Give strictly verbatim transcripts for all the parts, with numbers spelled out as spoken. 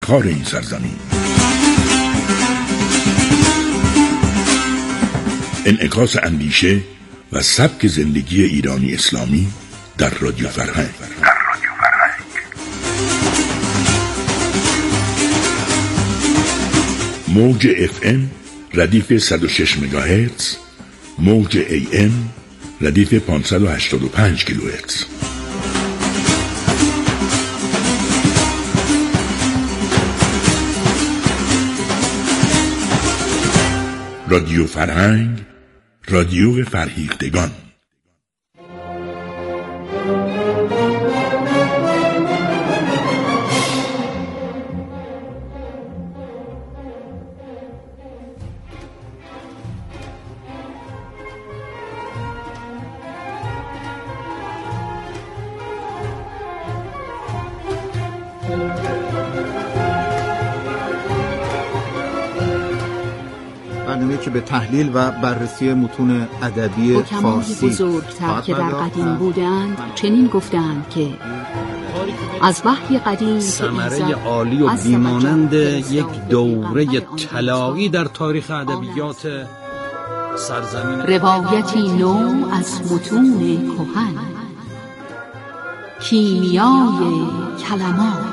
خار این سرزمین. انعکاس اندیشه و سبک زندگی ایرانی اسلامی در رادیو فرهنگ. موج اف ام ردیف صد و شش مگاهرتز، موج ای ام ردیف پانصد و هشتاد و پنج کیلوهرتز. رادیو فرهنگ، رادیو فرهیختگان. برنامه‌ای که به تحلیل و بررسی متون ادبی فارسی بزرگتر که در قدیم بودند چنین گفتند که از وحی قدیم ثمره عالی و بیمانند یک دوره طلایی در تاریخ ادبیات سرزمین، روایتی نو از متون کهن، کیمیای کلمات.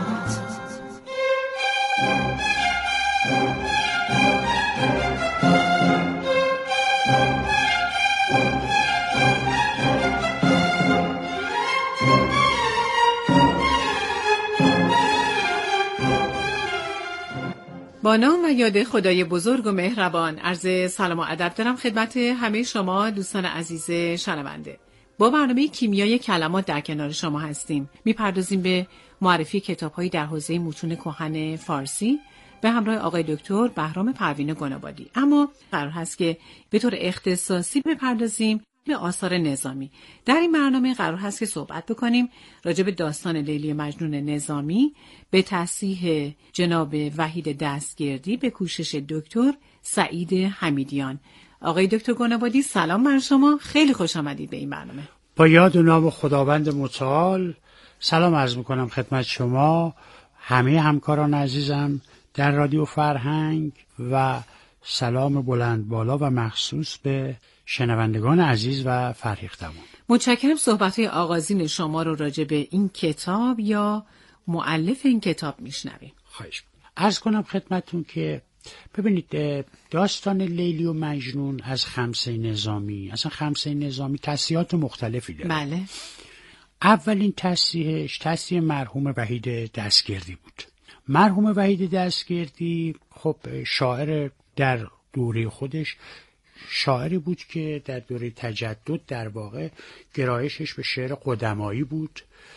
با نام و یاد خدای بزرگ و مهربان عرض سلام و ادب دارم خدمت همه شما دوستان عزیز شنونده. با برنامه کیمیای کلمات در کنار شما هستیم. میپردازیم به معرفی کتاب‌هایی در حوزه متون کهن فارسی به همراه آقای دکتر بهرام پروین گنابادی. اما قرار هست که به طور اختصاصی بپردازیم به آثار نظامی. در این برنامه قرار هست که صحبت بکنیم راجع به داستان لیلی مجنون نظامی به تصحیح جناب وحید دستگردی به کوشش دکتر سعید حمیدیان. آقای دکتر گنابادی سلام بر شما، خیلی خوش آمدید به این برنامه. با یاد و نام خداوند متعال سلام عرض میکنم خدمت شما همه همکاران عزیزم در رادیو فرهنگ و سلام بلند بالا و مخصوص به شنوندگان عزیز و فرهیختمون. متشکرم. صحبت‌های آغازین شما رو راجع به این کتاب یا مؤلف این کتاب میشنویم. خواهش می‌کنم. عرض کنم خدمتتون که ببینید داستان لیلی و مجنون از خمسه نظامی، اصلا خمسه نظامی تصحیحات مختلفی داره. بله. اولین تصحیحش تصحیح مرحوم وحید دستگردی بود. مرحوم وحید دستگردی خب شاعر در دوره خودش شاعری بود که در دوره تجدد در واقع گرایشش به شعر قدمایی بود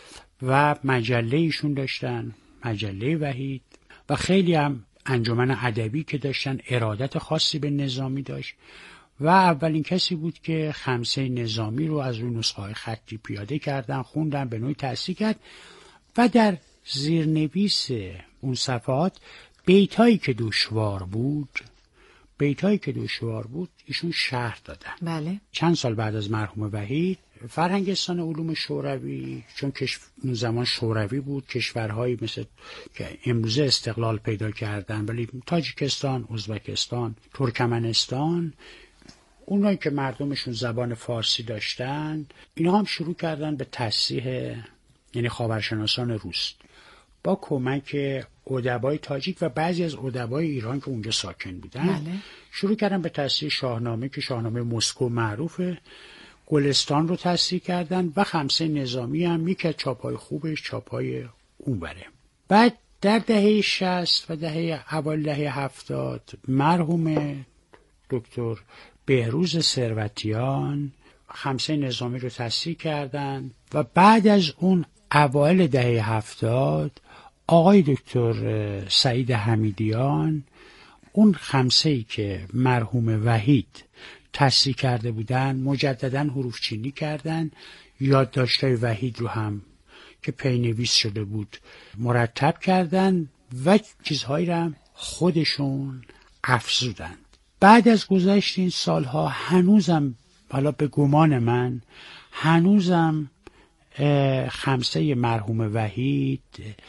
و مجله ایشون داشتن، مجله وحید، و خیلی هم انجمن ادبی که داشتن ارادت خاصی به نظامی داشت و اولین کسی بود که خمسه نظامی رو از روی نسخه‌های خطی پیاده کردن، خوندن، به نوعی تصحیح کرد و در زیرنویس اون صفحات بیتایی که دشوار بود بیتایی که دشوار بود ایشون شرح دادن. بله. چند سال بعد از مرحوم وحید فرهنگستان علوم شوروی، چون اون زمان شوروی بود، کشورهایی مثل که امروزه استقلال پیدا کردن ولی تاجیکستان، ازبکستان، ترکمنستان، اونایی که مردمشون زبان فارسی داشتن اینا هم شروع کردن به تصحیح، یعنی خاورشناسان روس با کمک ادبای تاجیک و بعضی از ادبای ایران که اونجا ساکن بودن. بله. شروع کردن به تصحیح شاهنامه که شاهنامه مسکو معروفه، گلستان رو تصحیح کردن و خمسه نظامی هم یکی از چاپای خوبش چاپای اونوره. بعد در دهه شصت و دهه اول دهه هفتاد مرحوم دکتر بهروز ثروتیان خمسه نظامی رو تصحیح کردن و بعد از اون اوایل دهه هفتاد آقای دکتر سعید حمیدیان اون خمسه‌ای که مرحوم وحید تصحیح کرده بودن مجدداً حروف چینی کردن، یادداشت‌های وحید رو هم که پینویس شده بود مرتب کردن و چیزهایی رو هم خودشون افزودند. بعد از گذشت این سالها هنوزم، حالا به گمان من هنوزم خمسه مرحوم وحید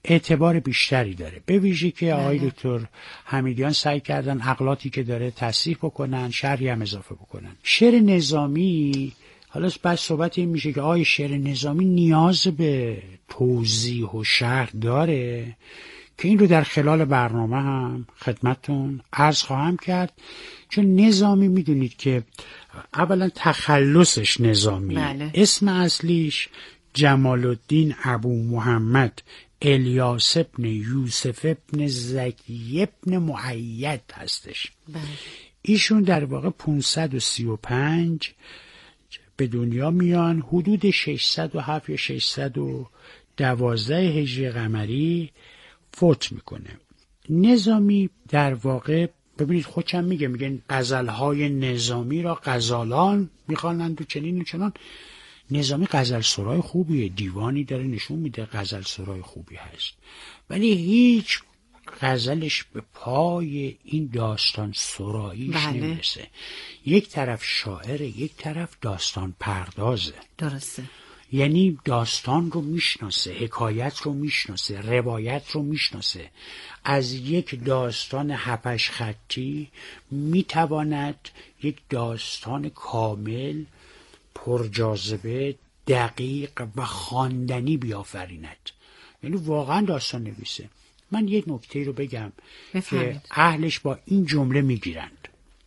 اعتبار بیشتری داره، به ویژه که آقای دکتر حمیدیان سعی کردن عقلاتی که داره تصحیح بکنن، شرحی هم اضافه بکنن. شعر نظامی، حالا بعد صحبت این میشه که آقای شعر نظامی نیاز به توضیح و شرح داره که این رو در خلال برنامه هم خدمتتون عرض خواهم کرد. چون نظامی میدونید که اولا تخلصش نظامی، بله. اسم اصلیش جمال الدین ابو محمد الیاس ابن یوسف ابن زکی ابن مؤید هستش. بله. ایشون در واقع پانصد و سی و پنج به دنیا میان، حدود ششصد و هفت یا ششصد و دوازده هجری قمری فوت میکنه. نظامی در واقع ببینید خودشم میگه، میگن غزلهای نظامی را غزالان میخوانند و چنین و چنان. نظامی غزل سرای خوبیه، دیوانی داره نشون میده غزل سرای خوبی هست، ولی هیچ غزلش به پای این داستان سراییش بله. نمیرسه. یک طرف شاعره، یک طرف داستان پردازه. درسته. یعنی داستان رو میشناسه، حکایت رو میشناسه، روایت رو میشناسه. از یک داستان هپش خطی میتواند یک داستان کامل، پرجاذبه، دقیق و خواندنی بیافریند. یعنی واقعا داستان نویسه. من یک نکته رو بگم بفهمید. که اهلش با این جمله میگیرند.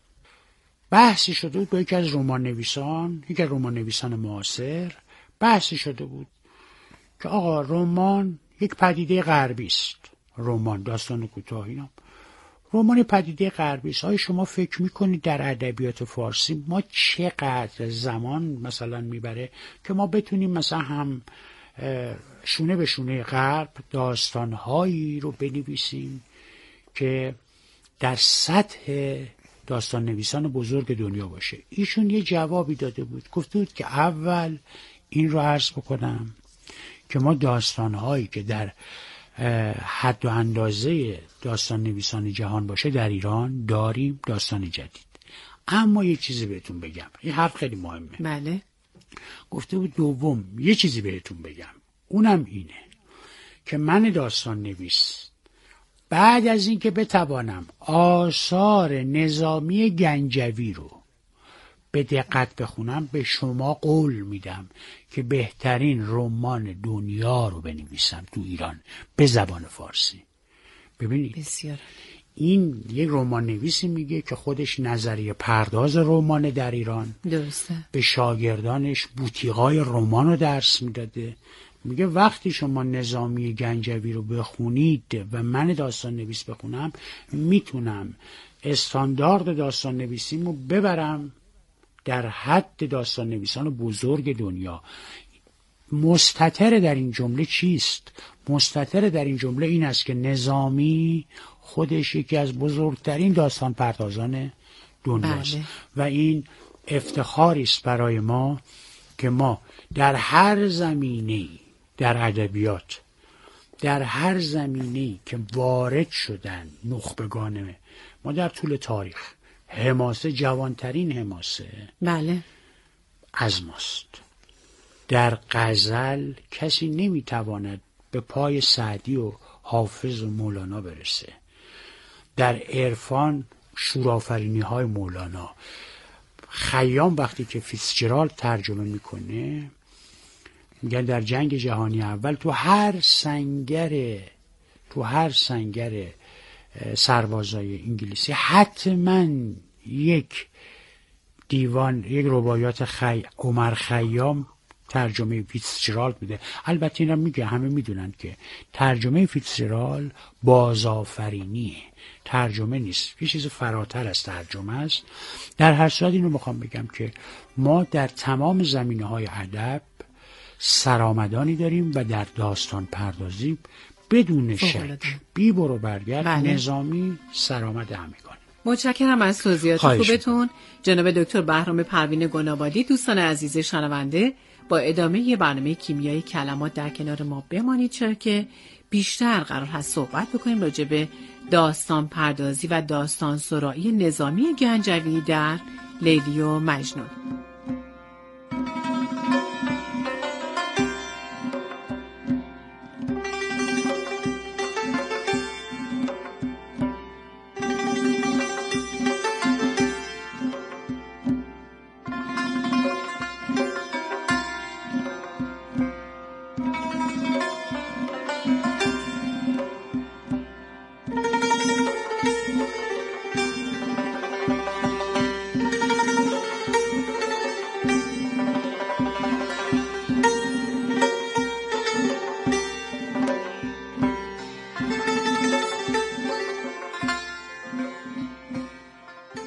بحثی شده بود با یکی از رمان نویسان، یکی از رمان نویسان معاصر، بحثی شده بود که آقا رمان یک پدیده غربی است. رمان، داستان کوتاه اینا رمان پدیده غربی است. آیا شما فکر میکنید در ادبیات فارسی ما چقدر زمان مثلا میبره که ما بتونیم مثلا هم شونه به شونه غرب داستانهایی رو بنویسیم که در سطح داستان نویسان بزرگ دنیا باشه؟ ایشون یه جوابی داده بود، گفته بود که اول این رو عرض بکنم که ما داستانهایی که در حد و اندازه داستان نویسان جهان باشه در ایران داریم، داستان جدید. اما یه چیزی بهتون بگم، این حرف خیلی مهمه. بله. گفته بود دوم یه چیزی بهتون بگم، اونم اینه که من داستان نویس بعد از این که بتوانم آثار نظامی گنجوی رو به دقت بخونم، به شما قول میدم که بهترین رمان دنیا رو بنویسم تو ایران به زبان فارسی. ببینید بسیار. این یک رمان نویسی میگه که خودش نظریه پرداز رمان در ایران، درسته، به شاگردانش بوتیقای رمان رو درس میداده. میگه وقتی شما نظامی گنجوی رو بخونید و من داستان نویس بخونم، میتونم استاندارد داستان نویسیمو ببرم در حد داستان نویسان بزرگ دنیا. مستتر در این جمله چیست؟ مستتر در این جمله این است که نظامی خودش یکی از بزرگترین داستان پردازان دنیاست. بله. و این افتخاری است برای ما که ما در هر زمینه‌ای در ادبیات، در هر زمینه‌ای که وارد شدن نخبگان ما در طول تاریخ، حماسه، جوانترین حماسه بله از ماست. در غزل کسی نمیتواند به پای سعدی و حافظ و مولانا برسه. در عرفان شورآفرینی های مولانا. خیام وقتی که فیتزجرالد ترجمه میکنه میگن در جنگ جهانی اول تو هر سنگر تو هر سنگر سربازای انگلیسی حتما یک دیوان، یک رباعیات خی... عمر خیام ترجمه فیتزجرالد میده. البته اینا میگه، همه میدونن که ترجمه فیتزجرالد بازآفرینیه، ترجمه نیست، یه چیز فراتر از ترجمه است. در هر صورت اینو میخوام بگم که ما در تمام زمینه‌های ادب سرآمدانی داریم و در داستان پردازی بدون شک بی برو برگرد بله. نظامی سرآمد همگان. متشکرم از توضیحات خوبتون جناب دکتر بهرام پروین گنابادی. دوستان عزیز شنونده، با ادامه برنامه کیمیای کلمات در کنار ما بمانید، چرا که بیشتر قرار هست صحبت بکنیم راجع به داستان پردازی و داستان سرایی نظامی گنجوی در لیلی و مجنون.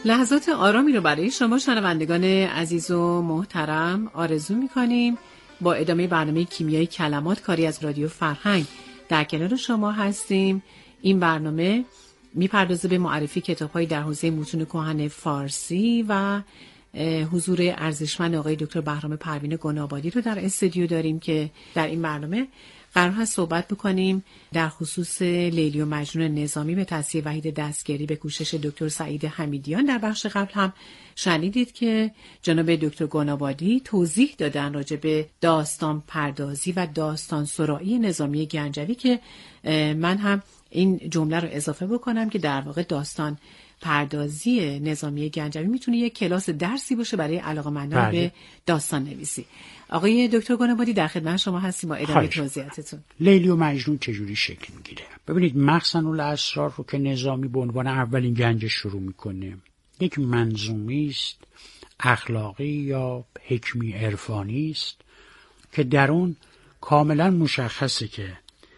لحظات آرامی رو برای شما شنوندگان عزیز و محترم آرزو می‌کنیم. با ادامه برنامه کیمیای کلمات کاری از رادیو فرهنگ در کنار شما هستیم. این برنامه میپردازه به معرفی کتاب‌های در حوزه متون کهن فارسی و حضور ارزشمند آقای دکتر بهرام پروین گنابادی رو در استودیو داریم که در این برنامه قرار هست صحبت بکنیم در خصوص لیلی و مجنون نظامی به تصحیح وحید دستگری به کوشش دکتر سعید حمیدیان. در بخش قبل هم شنیدید که جناب دکتر گنابادی توضیح دادن راجع به داستان پردازی و داستان سرایی نظامی گنجوی که من هم این جمله رو اضافه بکنم که در واقع داستان پردازی نظامی گنجوی میتونه یک کلاس درسی باشه برای علاقه‌مندان به داستان نویسی. آقای دکتر گنابادی در خدمت شما هستیم با ادامه توضیحاتتون. لیلی و مجنون چجوری شکل میگیره؟ ببینید مخزن الاسرار رو که نظامی به عنوان اولین گنج شروع میکنه، یک منظومی است اخلاقی یا حکمی عرفانی است که در اون کاملا مشخصه که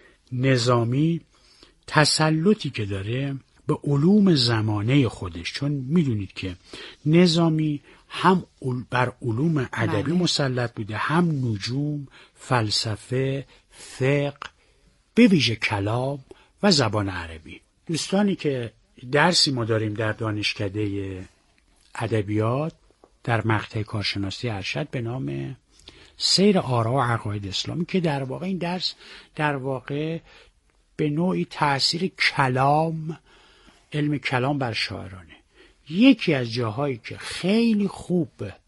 نظامی تسلطی که داره به علوم زمانه خودش، چون میدونید که نظامی هم بر علوم ادبی مسلط بوده، هم نجوم، فلسفه، فقه، به ویژه کلام و زبان عربی. دوستانی که درسی ما داریم در دانشکده ادبیات در مقطع کارشناسی ارشد به نام سیر آرا و عقاید اسلامی که در واقع این درس در واقع به نوعی تأثیر کلام، علم کلام بر شاعرانه. یکی از جاهایی که خیلی خوب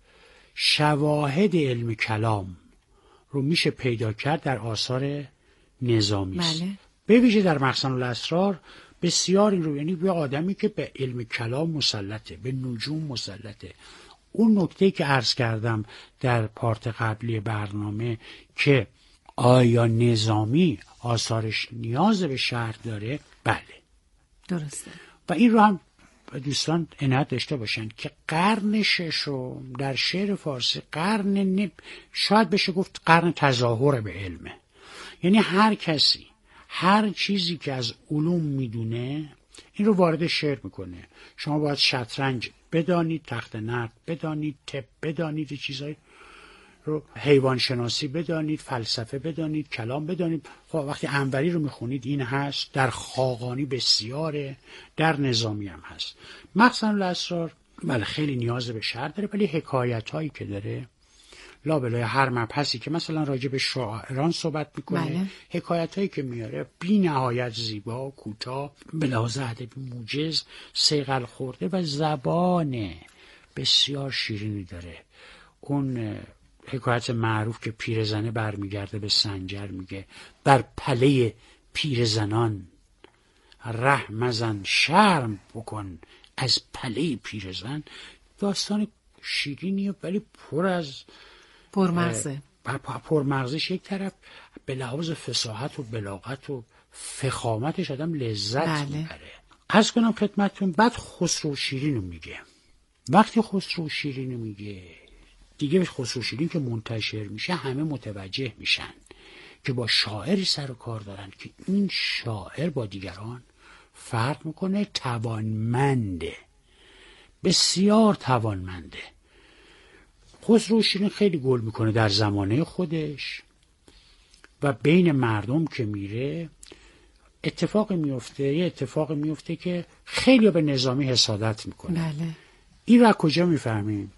شواهد علم کلام رو میشه پیدا کرد در آثار نظامی است. بله. به ویژه در مخزن الاسرار بسیار این رو، یعنی به آدمی که به علم کلام مسلطه، به نجوم مسلطه. اون نکته که عرض کردم در پارت قبلی برنامه که آیا نظامی آثارش نیاز به شرح داره؟ بله درسته. و این رو هم دوستان عنایت داشته باشن که قرن ششم در شعر فارسی قرن نب... شاید بشه گفت قرن تظاهر به علمه. یعنی هر کسی هر چیزی که از علوم میدونه این رو وارد شعر میکنه. شما باید شطرنج بدانید، تخت نرد بدانید، طب بدانید، چیزایی رو حیوان شناسی بدانید، فلسفه بدانید، کلام بدانید. خب وقتی انوری رو میخونید این هست، در خاقانی بسیاره، در نظامی هم هست. مخزن الاسرار بله خیلی نیاز به شرح داره، ولی حکایت هایی که داره لابلای هر مبحثی که مثلا راجع به شاعران صحبت میکنه، بله. حکایت هایی که میاره بی نهایت زیبا، کوتاه، به لحاظ ادبی موجز، صیقل خورده و زبان بسیار شیرینی داره. اون حکایت معروف که پیرزنه برمیگرده به سنجر میگه بر پله پیرزنان ره مزن شرم بکن از پله پیرزن. داستان شیرینیه ولی پر از پرمغزه. پرمغزش یک طرف به لحاظ فصاحت و بلاغت و فخامتش آدم لذت بله. میبره. عرض کنم خدمتتون بعد خسرو شیرینو میگه. وقتی خسرو شیرینو میگه دیگه خسرو شیرین که منتشر میشه همه متوجه میشن که با شاعری سر و کار دارن که این شاعر با دیگران فرق میکنه، توانمنده، بسیار توانمنده. خسرو شیرین خیلی گل میکنه در زمانه خودش و بین مردم که میره اتفاق میفته، یه اتفاق میفته که خیلی به نظامی حسادت میکنه. بله. این رو از کجا میفهمیم؟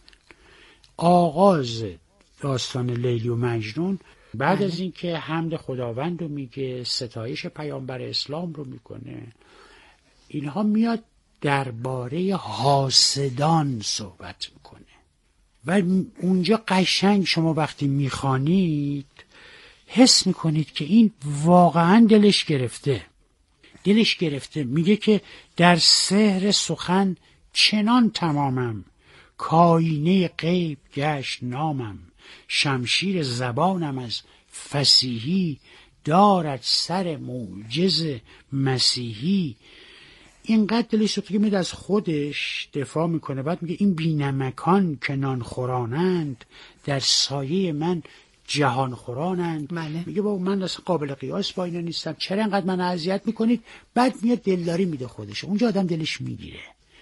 آغاز داستان لیلی و مجنون بعد بله. از اینکه حمد خداوند رو میگه، ستایش پیامبر اسلام رو میکنه، اینها میاد درباره حاسدان صحبت میکنه و اونجا قشنگ شما وقتی میخوانید حس میکنید که این واقعا دلش گرفته دلش گرفته میگه که در سحر سخن چنان تمامم، کاینه غیب گشت نامم، شمشیر زبانم از فصیحی، دارد سر معجز مسیحی. اینقدر دلش که میاد از خودش دفاع میکنه. بعد میگه این بینمکان که نان خورانند، در سایه من جهان خورانند. بله. میگه بابا من اصلا قابل قیاس با اینا نیستم، چرا اینقدر من اذیت میکنید؟ بعد میاد دلداری میده خودش. اونجا آدم دلش میگیره.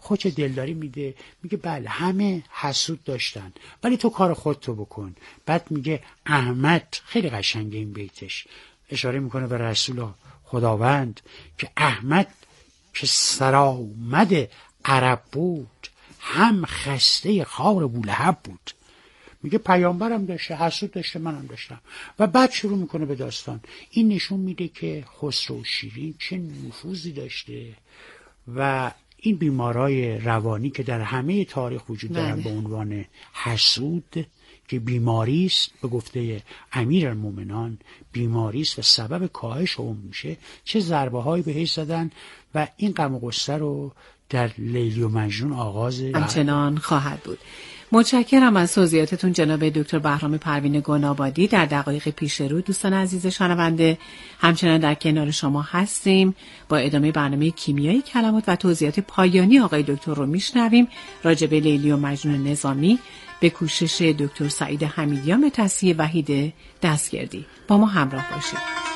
خودش دلداری میده، میگه بله همه حسود داشتن ولی تو کار خودتو بکن. بعد میگه احمد، خیلی قشنگه این بیتش، اشاره میکنه به رسول خداوند که احمد که سرآمد عرب بود، هم خسته خار بولهب بود. میگه پیامبرم داشته، حسود داشته، منم داشتم. و بعد شروع میکنه به داستان. این نشون میده که خسرو شیرین چه نفوذی داشته و این بیمارای روانی که در همه تاریخ وجود دارن به عنوان حسود که بیماری است، به گفته امیرالمومنان بیماری است و سبب کاهش عمر میشه، چه ضربه هایی بهش زدن و این غم و غصه رو در لیلی و مجنون آغاز همچنان خواهد بود. متشکرم از توضیحاتتون جناب دکتر بهرام پروین گنابادی. در دقایق پیش رو دوستان عزیز شنونده همچنان در کنار شما هستیم. با ادامه برنامه کیمیای کلمات و توضیحات پایانی آقای دکتر رو میشنویم راجع به لیلی و مجنون نظامی به کوشش دکتر سعید حمیدیان به تصحیح وحید دستگردی. با ما همراه باشید.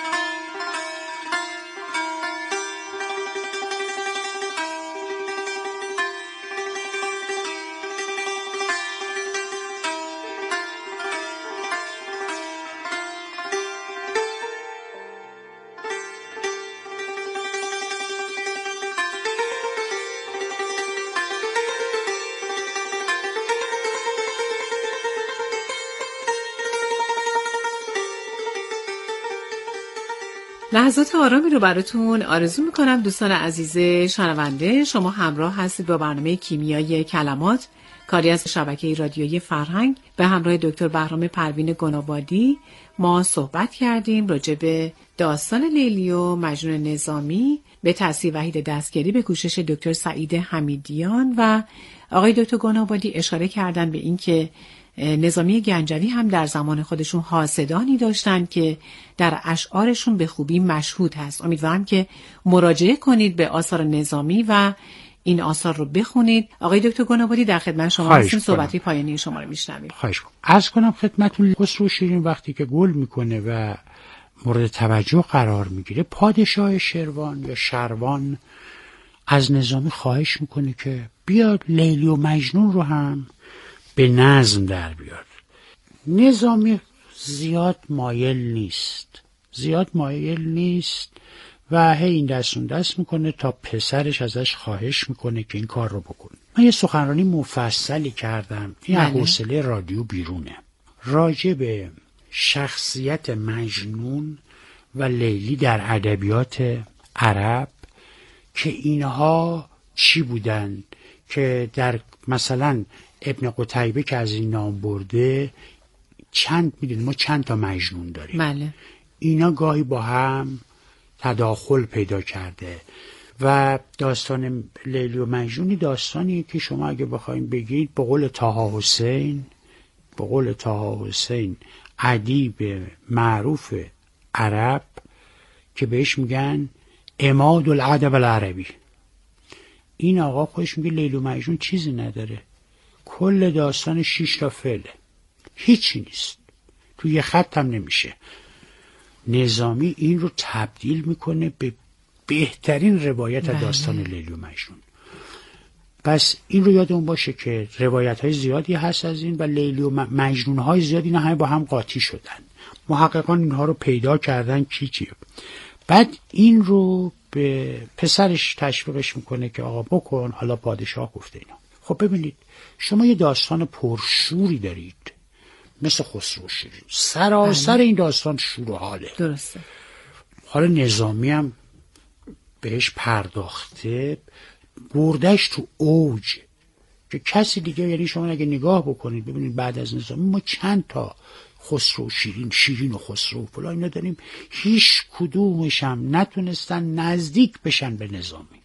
لحظات آرامی رو براتون آرزو میکنم دوستان عزیز شنونده. شما همراه هستید با برنامه کیمیای کلمات، کاری از شبکه رادیویی فرهنگ. به همراه دکتر بهرام پروین گنابادی ما صحبت کردیم راجع به داستان لیلی و مجنون نظامی به تصحیح وحید دستگردی به کوشش دکتر سعید حمیدیان و آقای دکتر گنابادی اشاره کردن به این که نظامی گنجوی هم در زمان خودشون حاسدانی داشتن که در اشعارشون به خوبی مشهود هست. امیدوارم که مراجعه کنید به آثار نظامی و این آثار رو بخونید. آقای دکتر گنابادی در خدمت شما هستیم، صحبتی پایانی شما رو میشنویم. خواهش کنم. عرض کنم خدمتتون خسرو شیرین وقتی که گل میکنه و مورد توجه قرار میگیره، پادشاه شروان یا شروان از نظامی خواهش میکنه که بیاد لیلی و مجنون رو هم به نظم در بیاد. نظامی زیاد مایل نیست زیاد مایل نیست و هی این دستون دست میکنه تا پسرش ازش خواهش میکنه که این کار رو بکن. من یه سخنرانی مفصلی کردم، این حوصله رادیو بیرونه، راجع به شخصیت مجنون و لیلی در ادبیات عرب که اینها چی بودن، که در مثلا ابن قتیبه که از این نام برده چند میدونیم ما چند تا مجنون داریم. بله. اینا گاهی با هم تداخل پیدا کرده و داستان لیلی و مجنونی داستانی که شما اگه بخواید بگید به قول طه حسین به قول طه حسین ادیب معروف عرب که بهش میگن عماد الادب العربی، این آقا خودش میگه لیلی و مجنون چیزی نداره، کل داستان شیش تا فعله، هیچی نیست، تو یه خط هم نمیشه. نظامی این رو تبدیل میکنه به بهترین روایت بله. داستان لیلی و مجنون. پس این رو یادمون باشه که روایت های زیادی هست از این و لیلی و مجنون های زیادی اینا همه با هم قاطی شدن، محققان اینها رو پیدا کردن کی چیه. بعد این رو به پسرش تشویقش میکنه که آقا بکن، حالا پادشاه گفته اینا. خب ببینید شما یه داستان پرشوری دارید مثل خسرو شیرین، سراسر این داستان شور و حاله. درسته. حالا نظامی هم بهش پرداخته، بردش تو اوج که کسی دیگه، یعنی شما اگه نگاه بکنید ببینید بعد از نظامی ما چند تا خسرو شیرین شیرین و خسرو فلان اینا داریم، هیچ کدومش هم نتونستن نزدیک بشن به نظامی.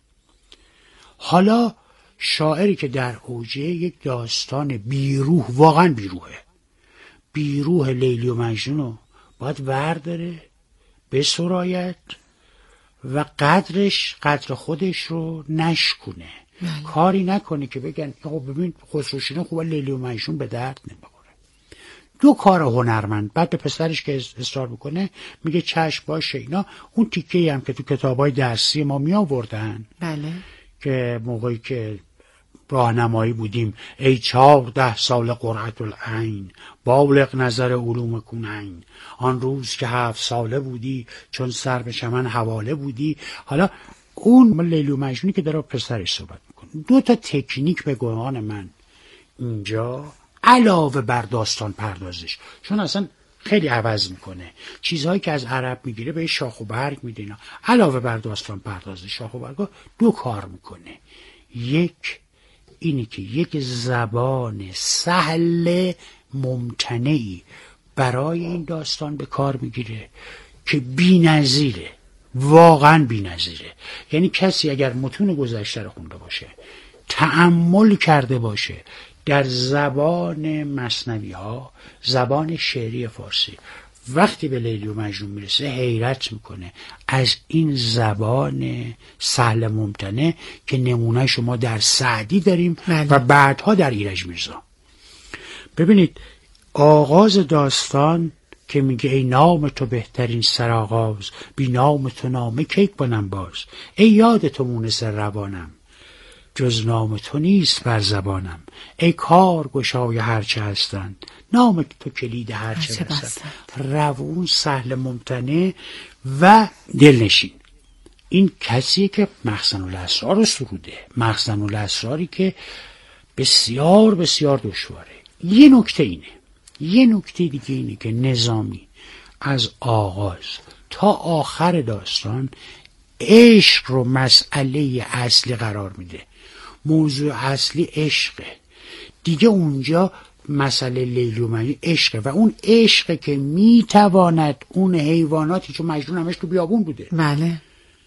حالا شاعری که در اوجه یک داستان بیروح، واقعا بیروحه، بیروح لیلی و مجنون رو باید ورداره به سرایت و قدرش قدر خودش رو نشکنه. مالی. کاری نکنه که بگن خب ببین خسرو شیرین خوبه لیلی و مجنون به درد نمیخوره. دو کار هنرمند. بعد به پسرش که اصرار بکنه میگه چشم باشه. اینا اون تیکه‌ای هم که تو کتابای درسی ما می آوردن، بله، که موقعی که راهنمایی بودیم ای چهارده سال قرعت العین بالغ نظر علوم کنین، آن روز که هفت ساله بودی چون سر به چمن حواله بودی. حالا اون لیلی و مجنونی که داره پسرش صحبت میکنه، دو تا تکنیک به گمان من اینجا علاوه بر داستان پردازش، چون اصلا خیلی عوض میکنه چیزهایی که از عرب میگیره به شاخ و برگ میده اینا، علاوه بر داستان پردازش شاخ و برگ دو کار میکنه. یک اینی که یک زبان سهل ممتنعی برای این داستان به کار میگیره که بی‌نظیره، واقعا بی‌نظیره. یعنی کسی اگر متون گذشته رو خونده باشه، تأمل کرده باشه در زبان مثنوی ها، زبان شعری فارسی، وقتی به لیلی و مجنون میرسه حیرت میکنه از این زبان سهل ممتنع که نمونه شما در سعدی داریم بله. و بعدها در ایرج میرزا. ببینید آغاز داستان که میگه ای نام تو بهترین سرآغاز، بی نام تو نامه کیک بنم باز، ای یاد تو مونس روانم، جز نام تو نیست بر زبانم، ای کار گشای هرچه هستند، نام تو کلید هرچه بستند. روون، سهل ممتنع و دلنشین. این کسیه که مخزن الاسرار رو سروده، مخزن الاسراری که بسیار بسیار دشواره. یه نکته اینه، یه نکته دیگه اینه که نظامی از آغاز تا آخر داستان عشق رو مسئله اصلی قرار میده. موضوع اصلی عشقه دیگه، اونجا مسئله لیلی و مجنون عشقه و اون عشقه که میتواند اون حیواناتی که مجنون همش تو بیابون بوده، بله،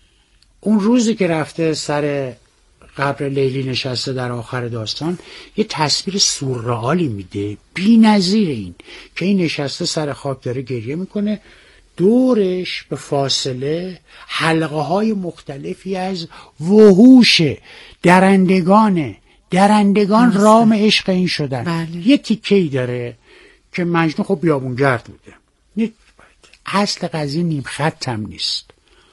اون روزی که رفته سر قبر لیلی نشسته در آخر داستان یه تصویر سورئالی میده بی نظیر، این که این نشسته سر خاک داره گریه میکنه، دورش به فاصله حلقه های مختلفی از وحوش درندگانه درندگان رام عشق این شدن. بله. یه تیکه‌ای داره که مجنون خب بیابونگرد بوده، اصل قضیه نیم خط هم نیست.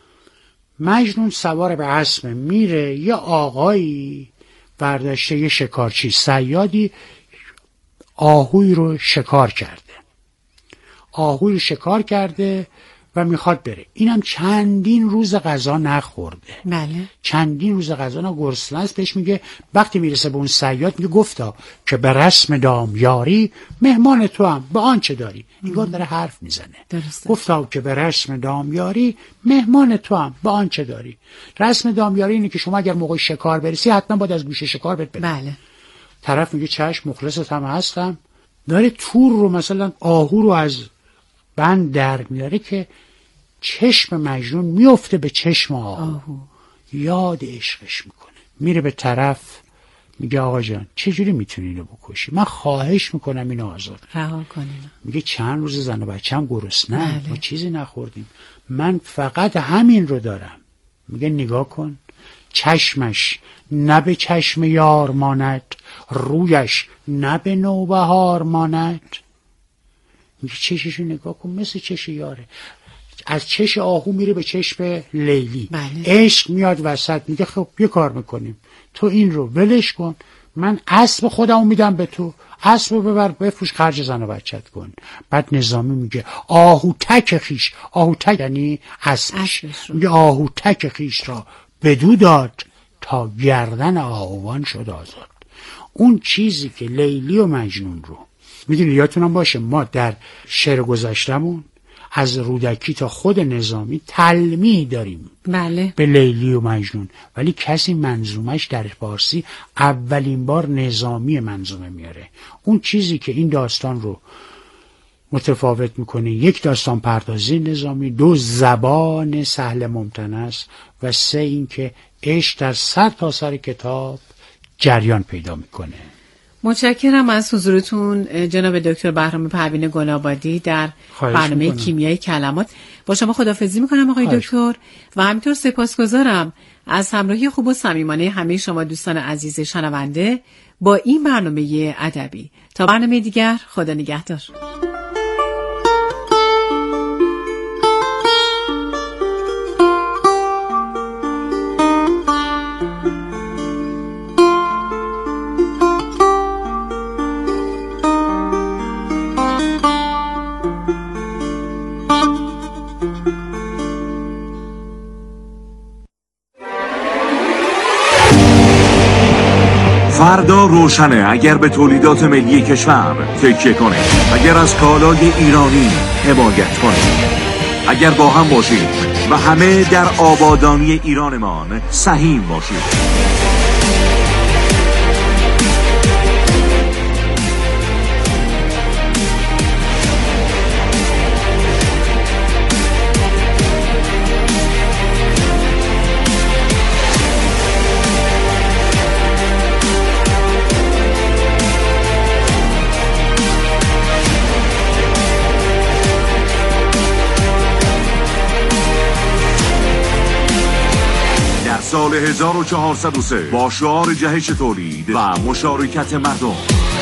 مجنون سوار به اسب میره، یه آقایی برداشته، یه شکارچی صیادی آهوی رو شکار کرده، آهوی رو شکار کرده و میخواد بره. اینم چندین روز غذا نخورده، بله، چندین روز غذا نه، گرسنه است. بهش میگه وقتی میرسه به اون صیاد میگه گفتا که به رسم دامیاری مهمان تو هم به آنچه داری. انگار داره حرف میزنه. درسته. گفتا که به رسم دامیاری مهمان تو هم به آنچه داری. رسم دامیاری اینه که شما اگر موقع شکار برسی حتما باید از گوشه شکار بده. بله. طرف میگه چشم، مخلصت هم هستم. داره تور رو مثلا آهو رو از بند در میاره که چشم مجنون میفته به چشم آهو، آهو. یاد عشقش میکنه، میره به طرف میگه آقا جان چجوری میتونی اینو بکشی؟ من خواهش میکنم اینو آزاد رها کنین. میگه چند روز زن و بچه‌م گرسنه، ما چیزی نخوردیم، من فقط همین رو دارم. میگه نگاه کن، چشمش نه به چشم یار ماند، رویش نه به نوبهار ماند. میگه چششو نگاه کن، مثل چش یاره. از چش آهو میره به چشم لیلی. بله. عشق میاد وسط، میگه خب یه کار میکنیم، تو این رو ولش کن، من اسب خودمو میدم به تو، اسب رو ببر بفروش خرج زن و بچت کن. بعد نظامی میگه آهو تک خیش، آهو تک یعنی اسبش، میگه آهو تک خیش را بدو داد تا گردن آهوان شد آزاد. اون چیزی که لیلی و مجنون رو میدونی، یادتونم باشه ما در شعر گذشتمون از رودکی تا خود نظامی تلمیح داریم، بله، به لیلی و مجنون، ولی کسی منظومش در فارسی اولین بار نظامی منظومه میاره. اون چیزی که این داستان رو متفاوت میکنه، یک داستان پردازی نظامی، دو زبان سهل ممتنع است و سه این که عشق در سر تا سر کتاب جریان پیدا میکنه. متشکرم از حضورتون جناب دکتر بهرام پروین گل‌آبادی در برنامه کیمیای کلمات. با شما خداحافظی میکنم آقای دکتر و همینطور سپاسگزارم از همراهی خوب و صمیمانه همه شما دوستان عزیز شنونده با این برنامه ادبی. تا برنامه دیگر، خدا نگهدار. فردا روشنه اگر به تولیدات ملی کشور تکیه کنیم، اگر از کالای ایرانی حمایت کنیم، اگر با هم باشیم و همه در آبادانی ایرانمان سهیم باشیم. سال هزار و چهارصد و سه با شعار جهش تولید و مشارکت مردم.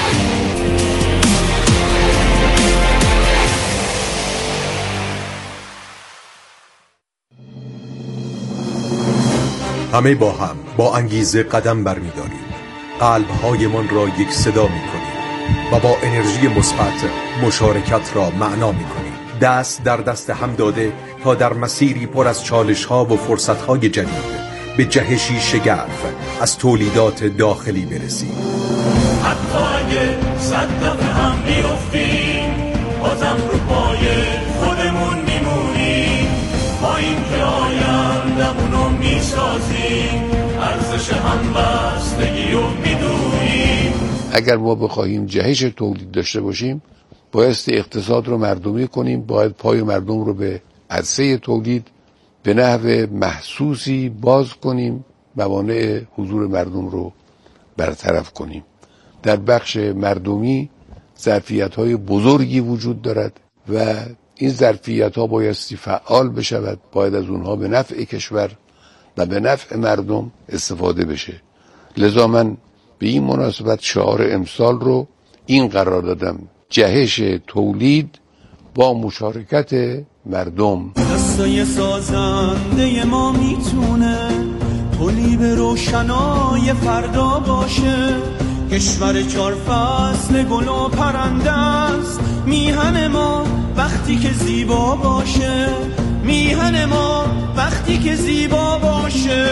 همه با هم با انگیزه قدم برمی‌داریم، قلب‌هایمان را یک صدا می‌کنیم و با انرژی مثبت مشارکت را معنا می‌کنیم. دست در دست هم داده تا در مسیری پر از چالش‌ها و فرصت‌های جدید به جهشی شگرف از تولیدات داخلی برسیم. حتی اگه صد دفعه هم بیفتیم، بازم رو پای خودمون میمونیم. با این که آیندمونو میسازیم، ارزش همبستگی رو میدونیم. اگر ما بخواهیم جهش تولید داشته باشیم، بایستی اقتصاد رو مردمی کنیم، باید پای مردم رو به عرصه تولید به نحو محسوسی باز کنیم، موانع حضور مردم رو برطرف کنیم. در بخش مردمی ظرفیت‌های بزرگی وجود دارد و این ظرفیت‌ها بایستی فعال بشود، باید از اونها به نفع کشور و به نفع مردم استفاده بشه. لذا من به این مناسبت شعار امسال رو این قرار دادم: جهش تولید با مشارکت مردم. دستای سازنده ما میتونه تولید روشنای فردا باشه. کشور چار فصل گل و پرنده است، میهن ما وقتی که زیبا باشه. میهن ما وقتی که زیبا باشه.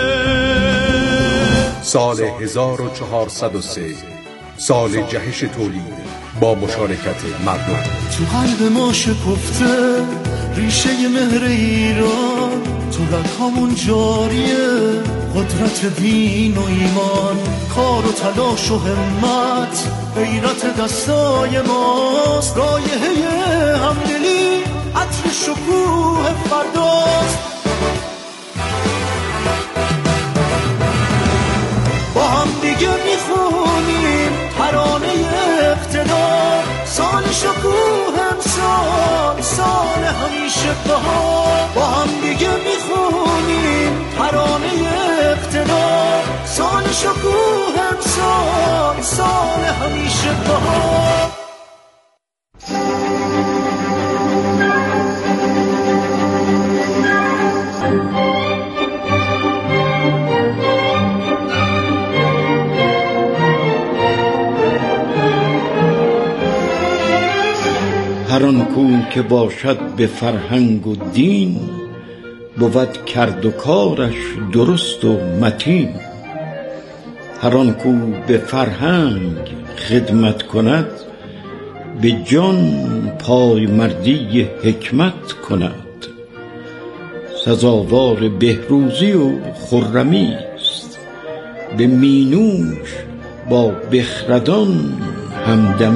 سال هزار و چهارصد و سه، سال جهش تولید با مشارکت مردم. تو قلب ما شکفته ریشه مهر ایران، تو رگامون جاریه قدرت دین و ایمان. کار و تلاش و همت غیرت دستای ماست. رایحه همدلی عطر شکوه فرداست. با هم دیگه میخونیم ترانه اقتدار. سال شکوه امسال، سال همیشه بهار. با هم دیگه میخونیم ترانه اقتدار. سال شکوه امسال، سال همیشه بهار. هر آن کو که باشد به فرهنگ و دین، بود کرد و کارش درست و متین. هر آن کو به فرهنگ خدمت کند، به جان پای مردی حکمت کند. سزاوار بهروزی و خرمی است، به مینوش با بخردان همدمی.